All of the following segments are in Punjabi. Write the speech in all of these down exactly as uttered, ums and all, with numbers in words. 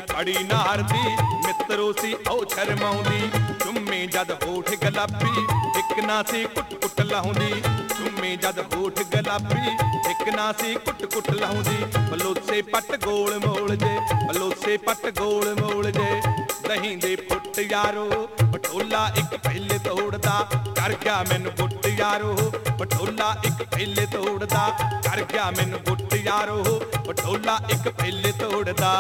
ਫੜੀ ਨਾਰਦੀ ਮਿੱਤਰੋ ਸੀ ਉਹ ਸ਼ਰਮਾਉਂਦੀ ਚੁੰਮੇ ਜਦ ਹੋਠ ਗੁਲਾਬੀ ਇੱਕ ਨਾ ਸੀ ਕੁੱਟ ਕੁੱਟ ਲਾਉਂਦੀ ਚੁੰਮੇ ਜਦ ਹੋਠ ਗੁਲਾਬੀ ਇੱਕ ਨਾ ਸੀ ਕੁੱਟ ਕੁੱਟ ਲਾਉਂਦੀ ਬਲੋਸੇ ਪੱਟ ਗੋਲ ਮੋਲ ਜੇ ਬਲੋਸੇ ਪੱਟ ਗੋਲ ਮੋਲ ਜੇ ਦਹੀਂ ਦੇ ਫੁੱਟ ਯਾਰੋ ਪਟੋਲਾ ਇੱਕ ਪਹਿਲੇ ਤੋੜਦਾ ਕਰ ਗਿਆ ਮੈਨੂੰ ਗੁੱਟ ਯਾਰੋ ਪਟੋਲਾ ਇੱਕ ਪਹਿਲੇ ਤੋੜਦਾ ਕਰ ਗਿਆ ਮੈਨੂੰ ਗੁੱਟ ਯਾਰੋ ਪਟੋਲਾ ਇੱਕ ਪਹਿਲੇ ਤੋੜਦਾ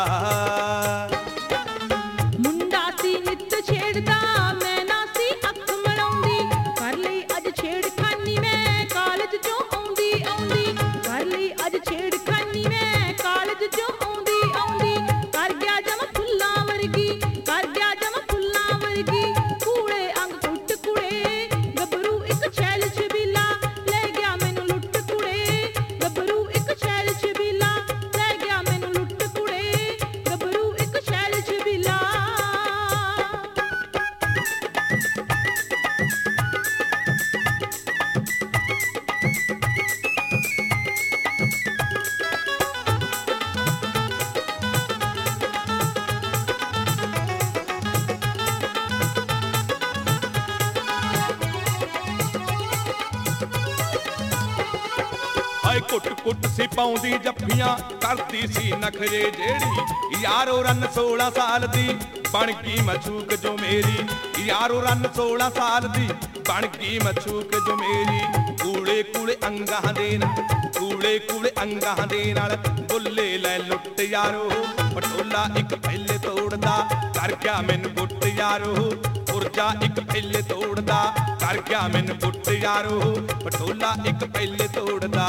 ਮੁੰਡਾ ਸੀ ਨਿੱਤ ਛੇੜਦਾ ਮੈਂ ਨਾ ਸੀ ਅੱਖ ਮੜਾਉਂਦੀ ਕਰ ਲਈ ਅੱਜ ਛੇੜਖਾਨੀ ਮੈਂ ਕਾਲਜ ਚੋਂ ਆਉਂਦੀ ਆਉਂਦੀ ਕਰ ਲਈ ਅੱਜ ਛੇੜਖਾਨੀ ਮੈਂ ਕਾਲਜ ਚੋਂ ਆਉਂਦੀ ਆਉਂਦੀ ਕਰ ਗਿਆ ਜਮ ਫੁੱਲਾਂ ਵਰਗੀ ਕਰ ਗਿਆ ਜਮ ਫੁੱਲਾਂ ਵਰਗੀ ਕੂੜੇ ਅੰਗ ਟੁੱਟ ਕੁੜੇ ਗੱਭਰੂ ਇੱਕ ਛੈਲ ਛਬੀਲਾ ਲੈ ਗਿਆ ਮੈਨੂੰ ਲੁੱਟ ਕੁੜੇ ਗੱਭਰੂ ਇੱਕ ਛੈਲ ਛਬੀਲਾ ਲੈ ਗਿਆ ਮੈਨੂੰ ਲੁੱਟ ਕੁੜੇ ਗੱਭਰੂ ਇੱਕ ਛੈਲ ਛਬੀਲਾ ਹਾਏ ਕੁੱਟ ਕੁੱਟ ਸੀ ਪਾਉਂਦੀ ਜੱਫੀਆਂ ਕਰਦੀ ਸੀ ਨਖਰੇ ਜਿਹੜੀ ਯਾਰੋ ਰਨ ਸੋਲਾਂ ਸਾਲ ਦੀ ਬਣ ਗਈ ਮਛੂਕ ਜੋ ਮੇਰੀ ਯਾਰੋ ਰਨ ਸੋਲਾਂ ਸਾਲ ਦੀ ਬਣ ਗਈ ਮਛੂਕ ਜੋ ਮੇਰੀ ਕੂਲੇ ਕੂਲੇ ਅੰਗਾਂ ਦੇ ਨਾਲ ਕੂਲੇ ਕੂਲੇ ਅੰਗਾਂ ਦੇ ਨਾਲ ਬੁੱਲੇ ਲੈ ਲੁੱਟ ਯਾਰੋ ਪਟੋਲਾ ਇੱਕ ਪਹਿਲੇ ਤੋੜਦਾ ਕਰ ਗਿਆ ਮੈਨੂੰ ਗੁੱਟ ਯਾਰੋ ਪੁਰਜਾ ਇੱਕ ਪਹਿਲੇ ਤੋੜਦਾ ਕਰ ਗਿਆ ਮੈਨੂੰ ਗੁੱਟ ਯਾਰੋ ਪਟੋਲਾ ਇੱਕ ਪਹਿਲੇ ਤੋੜਦਾ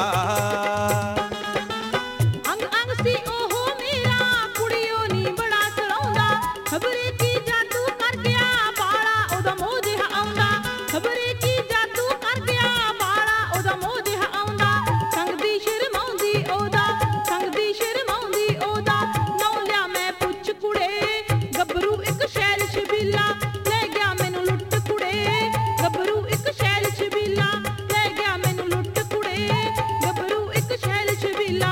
ਅੰਗ ਅੰਗ ਸੀ ਉਹ ਮੇਰਾ ਕੁੜੀਓ ਨੀ ਬੜਾ ਚਲਾਉਂਦਾ ਖਬਰੇ ਕੀ ਜਾਦੂ ਕਰ ਗਿਆ ਬਾਲਾ ਉਹਦਾ ਮੋਹ ਜਿਹਾ ਆਉਂਦਾ ਖਬਰੇ ਕੀ ਜਾਦੂ ਕਰ ਗਿਆ ਬਾਲਾ ਉਹਦਾ ਮੋਹ ਜਿਹਾ ਆਉਂਦਾ ਸੰਗ ਦੀ ਸ਼ਰਮਾਉਂਦੀ ਉਹਦਾ ਸੰਗ ਦੀ ਸ਼ਰਮਾਉਂਦੀ ਉਹਦਾ ਨੌ ਲਿਆ ਮੈਂ ਪੁੱਛ ਕੁੜੇ ਗੱਭਰੂ ਇੱਕ ਸ਼ੈਲ ਛਬੀਲਾ ਲੈ ਗਿਆ ਮੈਨੂੰ ਲੁੱਟ ਕੁੜੇ ਗੱਭਰੂ ਇੱਕ ਸ਼ੈਲ ਛਬੀਲਾ ਲੈ ਗਿਆ ਮੈਨੂੰ ਲੁੱਟ ਕੁੜੇ ਗੱਭਰੂ ਇੱਕ ਸ਼ੈਲ ਛਬੀਲਾ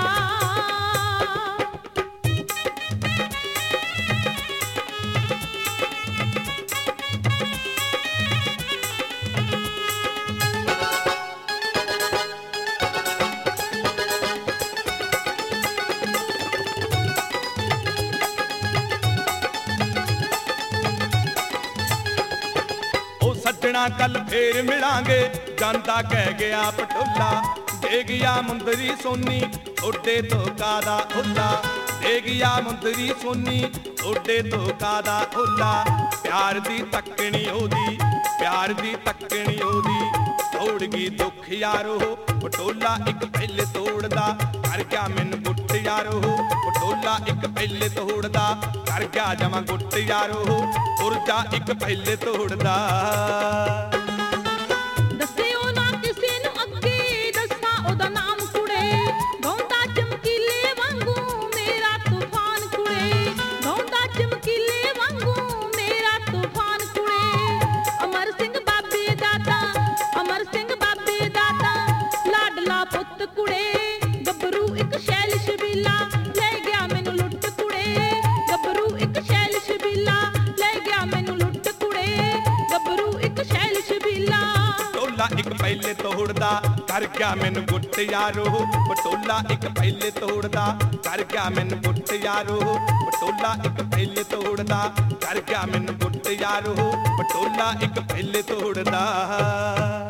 ਉਹ ਸੱਜਣਾ ਕੱਲ ਫੇਰ ਮਿਲਾਂਗੇ ਜਾਂਦਾ ਕਹਿ ਗਿਆ ਪਟੋਲਾ ਦੇ ਗਿਆ ਮੁੰਦਰੀ ਸੋਨੀ ਓਡੇ ਤੋਂ ਕਾਦਾ ਓਲਾ ਦੇ ਗਿਆ ਮੁੰਦਰੀ ਸੋਨੀ ਓਡੇ ਤੋਂ ਕਾਦਾ ਓਲਾ ਪਿਆਰ ਦੀ ਤੱਕਣੀ ਉਹਦੀ ਪਿਆਰ ਦੀ ਤੱਕਣੀ ਉਹਦੀ ਤੋੜ ਗਈ ਦੁੱਖ ਯਾਰੋ ਪਟੋਲਾ ਇੱਕ ਪਹਿਲੇ ਤੋੜਦਾ ਕਰ ਗਿਆ ਮੈਨੂੰ ਗੁੱਟ ਯਾਰੋ ਪਟੋਲਾ ਇੱਕ ਪਹਿਲੇ ਤੋੜਦਾ ਕਰ ਗਿਆ ਜਮਾ ਗੁੱਟ ਯਾਰੋ ਪੁਰਜਾ ਇੱਕ ਪਹਿਲੇ ਤੋੜਦਾ ਦੱਸਿਓ ਨਾ ਕਿਸੇ ਨੂੰ ਅੱਗੇ ਦੱਸਾਂ ਉਹਦਾ ਨਾਮ ਕੁੜੇ ਗਾਉਂਦਾ ਚਮਕੀਲੇ ਵਾਂਗੂ ਮੇਰਾ ਤੂਫਾਨ ਕੁੜੇ ਗਾਉਂਦਾ ਚਮਕੀਲੇ ਵਾਂਗੂ ਮੇਰਾ ਤੂਫਾਨ ਕੁੜੇ ਅਮਰ ਸਿੰਘ ਬਾਬੇ ਦਾਤਾ ਅਮਰ ਸਿੰਘ ਬਾਬੇ ਦਾਤਾ ਲਾਡਲਾ ਪੁੱਤ ਕੁੜੇ ਗੱਭਰੂ ਇੱਕ ਸ਼ੈਲ ਛਬੀਲਾ ਲੈ ਗਿਆ ਮੈਨੂੰ ਲੁੱਟ ਕੁੜੇ ਗੱਭਰੂ ਇੱਕ ਸ਼ੈਲ ਛਬੀਲਾ ਲੈ ਗਿਆ ਮੈਨੂੰ ਲੁੱਟ ਕੁੜੇ ਗੱਭਰੂ ਇੱਕ ਸ਼ੈਲ ਛਬੀਲਾ ਪਟੋਲਾ ਇੱਕ ਪਹਿਲੇ ਤੋੜਦਾ ਕਰ ਗਿਆ ਮੈਨੂੰ ਗੁੱਟ ਯਾਰੋ ਪਟੋਲਾ ਇੱਕ ਪਹਿਲੇ ਤੋੜਦਾ ਕਰ ਗਿਆ ਮੈਨੂੰ ਗੁੱਟ ਯਾਰੋ ਪਟੋਲਾ ਇੱਕ ਪਹਿਲੇ ਤੋੜਦਾ ਕਰ ਗਿਆ ਮੈਨੂੰ ਗੁੱਟ ਯਾਰੋ ਪਟੋਲਾ ਇੱਕ ਪਹਿਲੇ ਤੋੜਦਾ